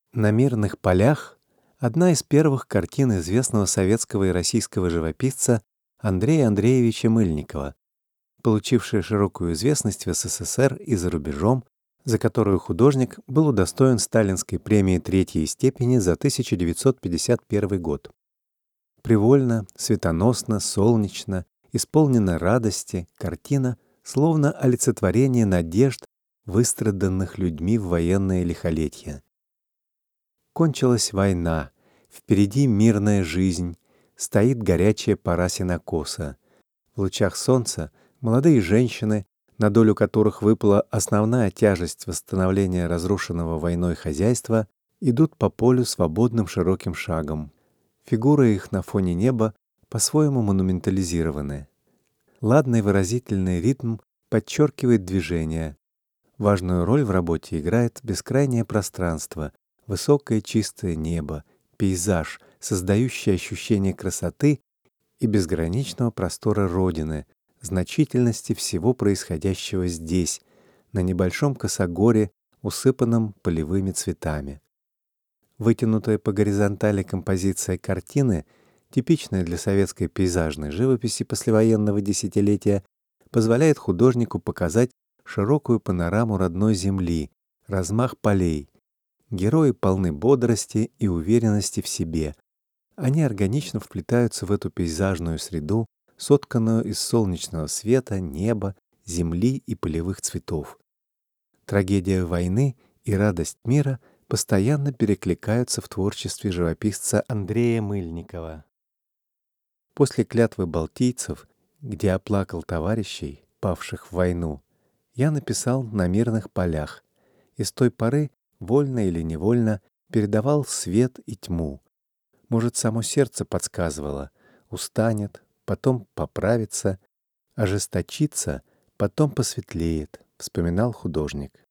На мирных полях одна из первых картин известного советского и российского живописца Андрея Андреевича Мыльникова, получившая широкую известность в СССР и за рубежом, за которую художник был удостоен Сталинской премии третьей степени за 1951 год. Привольно, светоносно, солнечно, исполнена радости, картина словно олицетворение надежд, выстраданных людьми в военное лихолетье. Кончилась война, впереди мирная жизнь, стоит горячая пора сенокоса. В лучах солнца молодые женщины, на долю которых выпала основная тяжесть восстановления разрушенного войной хозяйства, идут по полю свободным широким шагом. Фигуры их на фоне неба по-своему монументализированы. Ладный выразительный ритм подчеркивает движение. Важную роль в работе играет бескрайнее пространство, высокое чистое небо, пейзаж, создающий ощущение красоты и безграничного простора Родины, значительности всего происходящего здесь, на небольшом косогоре, усыпанном полевыми цветами. Вытянутая по горизонтали композиция картины, типичная для советской пейзажной живописи послевоенного десятилетия, позволяет художнику показать широкую панораму родной земли, размах полей. Герои полны бодрости и уверенности в себе. Они органично вплетаются в эту пейзажную среду, сотканную из солнечного света, неба, земли и полевых цветов. Трагедия войны и радость мира постоянно перекликаются в творчестве живописца Андрея Мыльникова. После клятвы балтийцев, где оплакал товарищей, павших в войну, я написал на мирных полях, и с той поры, вольно или невольно, передавал свет и тьму. Может, само сердце подсказывало: устанет, потом поправится, ожесточится, потом посветлеет, вспоминал художник.